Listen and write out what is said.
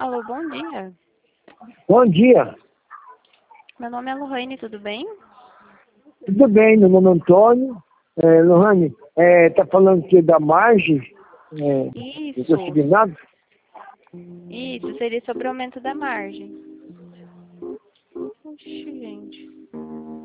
Alô, bom dia. Bom dia. Meu nome é Lohane, tudo bem? Tudo bem, meu nome é Antônio. Lohane, tá falando aqui da margem? Não Isso, consegui nada? isso, seria sobre o aumento da margem. Oxi, gente.